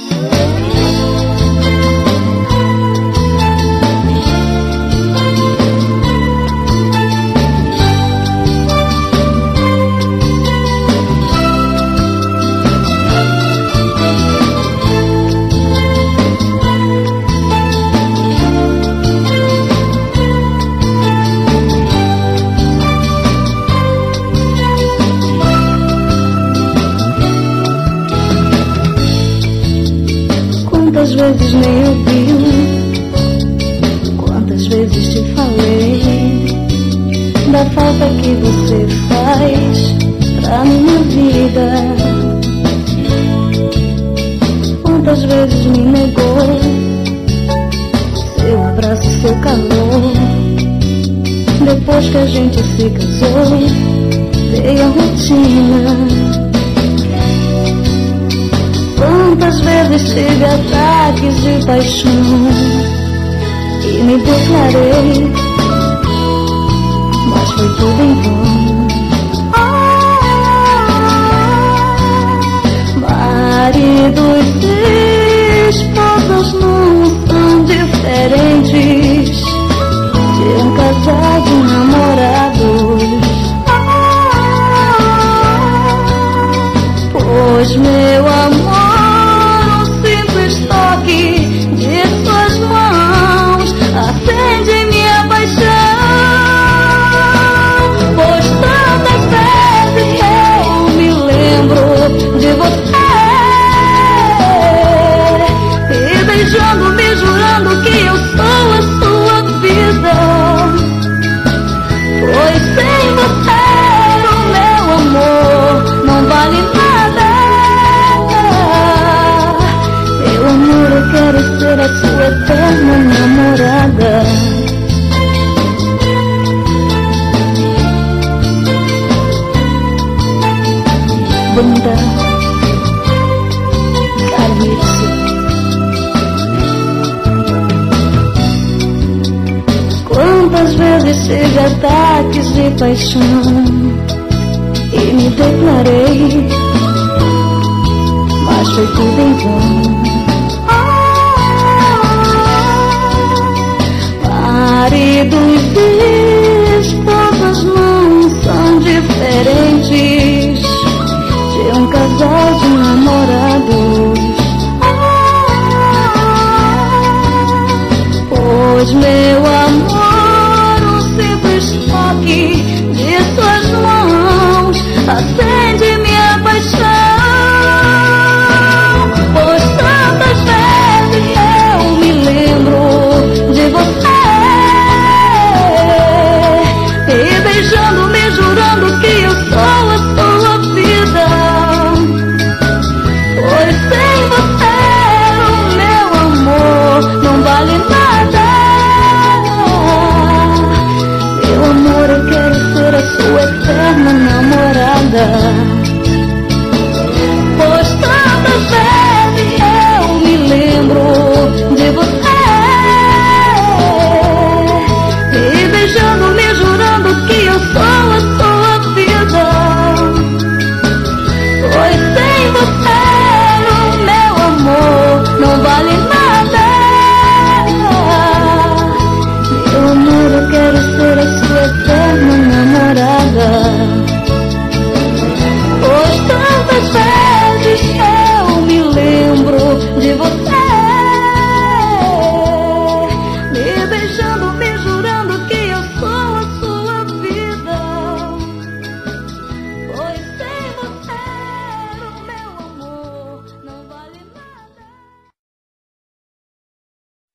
Quantas vezes nem ouviu, quantas vezes te falei da falta que você faz pra minha vida. Quantas vezes me negou seu abraço, seu calor. Depois que a gente se casou, veio a rotina. Quantas vezes tive ataques de paixão e me declarei, mas foi tudo em vão. Maridos e esposas não são diferentes de um casal de namorados. Pois meu amor, de suas mãos acende minha paixão. Pois tantas vezes eu me lembro de você, me beijando, me jurando que eu sou a sua vida. Pois sem você o meu amor não vale nada. Eu quero ser a sua eterna namorada. Banda Calypso. Quantas vezes tive ataques de paixão e me declarei, mas foi tudo em vão. Maridos